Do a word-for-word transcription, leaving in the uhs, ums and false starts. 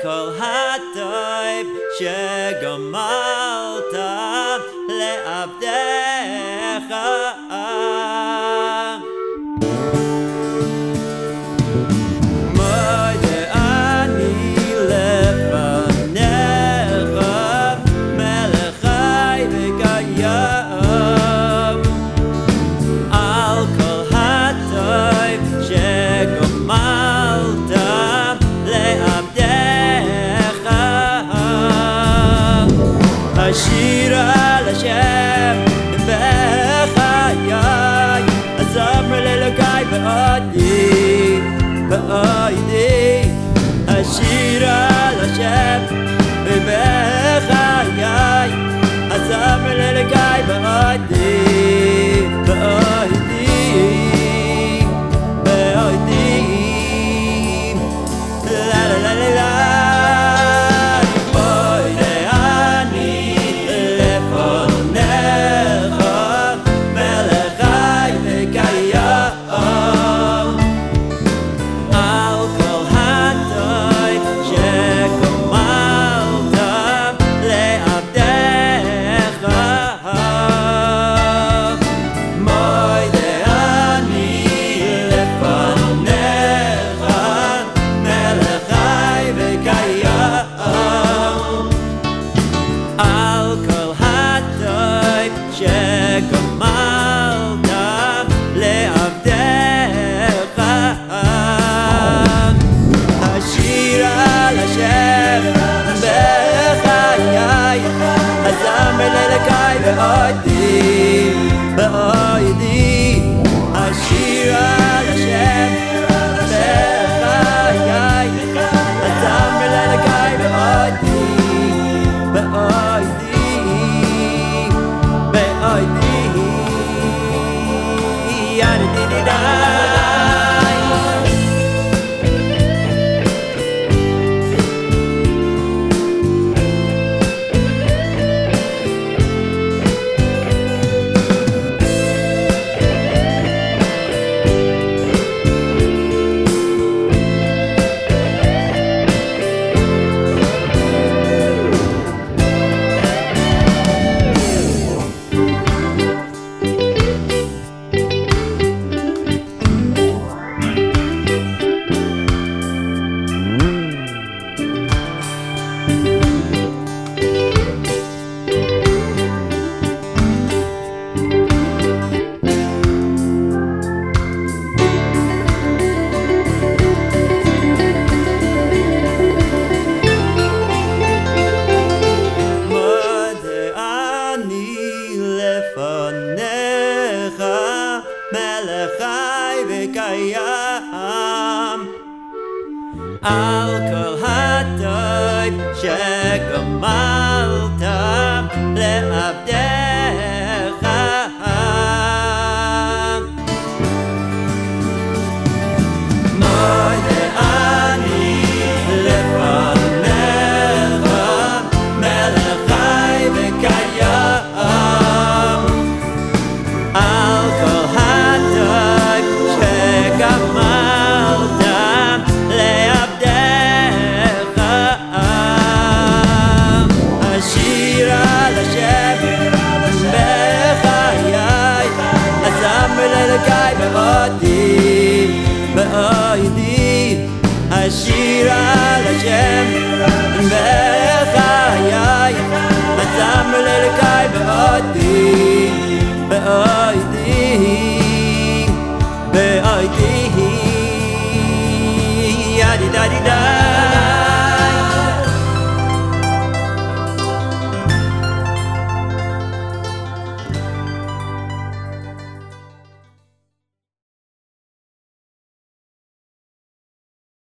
כל הטוב שגמלת לעבדך. מודה אני לפניך מלך חי וקיים, על כל הטוב שגמלת לעבדך. אשיר על השם בחיי, אזמר לאלוקי בעודי בעודי. אשיר על השם בחיי, אזמר לאלוקי בעודי בעודי בעודי. לה לה לה לה לה. בעודי בעודי. אשיר על השם בחיי, אזמר לאלוקי בעודי בעודי בעודי. ידידידיי. לפניך מלך חי וקיים, על כל הטוב שגמלת לעבדך. מודה אני לפניך מלך חי וקיים, על כל הטוב שגמלת לעבדך. אשיר על השם בחיי, אזמר לאלוקי בעודי בעודי. אשיר על השם בחיי, אזמר לאלוקי בעודי בעודי בעודי. ידידידיי.